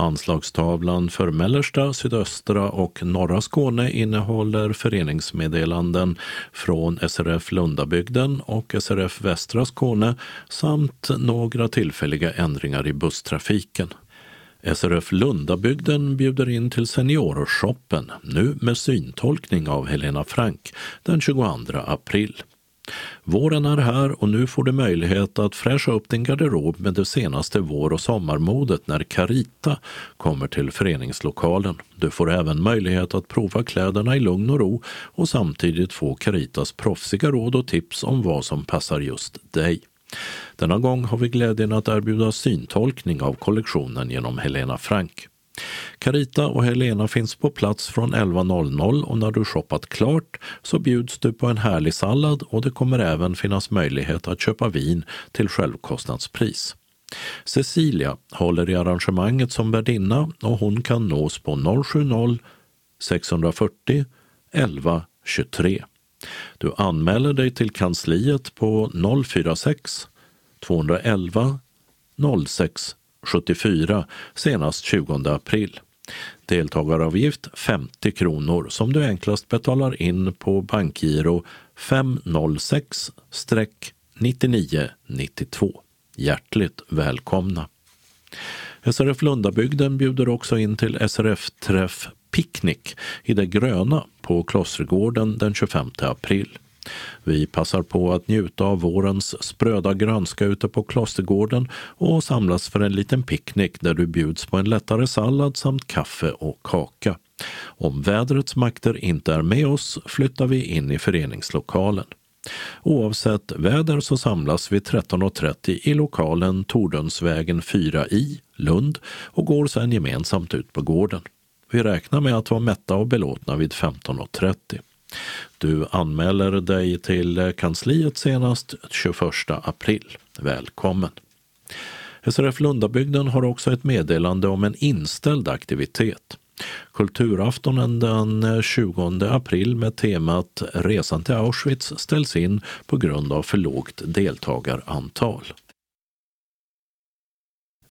Anslagstavlan för mellersta, sydöstra och norra Skåne innehåller föreningsmeddelanden från SRF Lundabygden och SRF Västra Skåne samt några tillfälliga ändringar i busstrafiken. SRF Lundabygden bjuder in till seniorshoppen, nu med syntolkning av Helena Frank, den 22 april. Våren är här och nu får du möjlighet att fräscha upp din garderob med det senaste vår- och sommarmodet när Carita kommer till föreningslokalen. Du får även möjlighet att prova kläderna i lugn och ro och samtidigt få Caritas proffsiga råd och tips om vad som passar just dig. Denna gång har vi glädjen att erbjuda syntolkning av kollektionen genom Helena Frank. Carita och Helena finns på plats från 11.00 och när du shoppat klart så bjuds du på en härlig sallad och det kommer även finnas möjlighet att köpa vin till självkostnadspris. Cecilia håller i arrangemanget som värdinna och hon kan nås på 070 640 11 23. Du anmäler dig till kansliet på 046 211 06 74 senast 20 april. Deltagaravgift 50 kronor som du enklast betalar in på bankgiro 506-9992. Hjärtligt välkomna! SRF Lundabygden bjuder också in till SRF-träff Picknick i det gröna på Klostergården den 25 april. Vi passar på att njuta av vårens spröda grönska ute på Klostergården och samlas för en liten picknick där du bjuds på en lättare sallad samt kaffe och kaka. Om vädrets makter inte är med oss flyttar vi in i föreningslokalen. Oavsett väder så samlas vi 13.30 i lokalen Tordönsvägen 4 i Lund och går sedan gemensamt ut på gården. Vi räknar med att vara mätta och belåtna vid 15.30. Du anmäler dig till kansliet senast 21 april. Välkommen! SRF Lundabygden har också ett meddelande om en inställd aktivitet. Kulturaftonen den 20 april med temat Resan till Auschwitz ställs in på grund av för lågt deltagarantal.